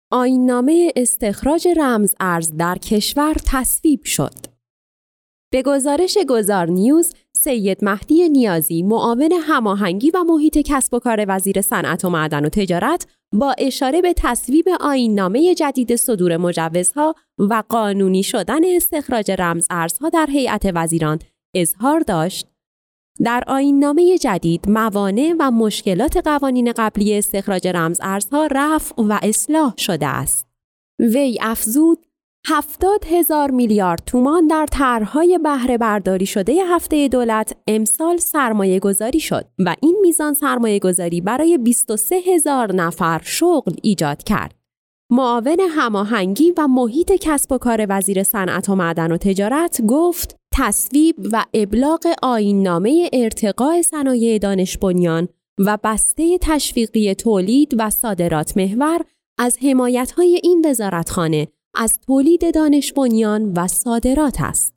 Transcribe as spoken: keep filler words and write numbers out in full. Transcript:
آیین‌نامه استخراج رمز ارز در کشور تصویب شد. به گزارش گذار نیوز، سید مهدی نیازی، معاون هماهنگی و محیط کسب و کار وزیر صنعت و معدن و تجارت، با اشاره به تصویب آیین‌نامه جدید صدور مجوزها و قانونی شدن استخراج رمز ارزها در هیئت وزیران اظهار داشت: در آیین‌نامه جدید موانع و مشکلات قوانین قبلی استخراج رمز ارزها رفع و اصلاح شده است. وی افزود: هفتاد هزار میلیارد تومان در طرح‌های بهره برداری شده هفته دولت امسال سرمایه گذاری شد و این میزان سرمایه گذاری برای بیست و سه هزار نفر شغل ایجاد کرد. معاون هماهنگی و محیط کسب و کار وزیر صنعت و معدن و تجارت گفت: تصویب و ابلاغ آیین‌نامه ارتقاء صنایع دانش بنیان و بسته تشویقی تولید و صادرات محور از حمایت‌های این وزارتخانه از تولید دانش بنیان و صادرات است.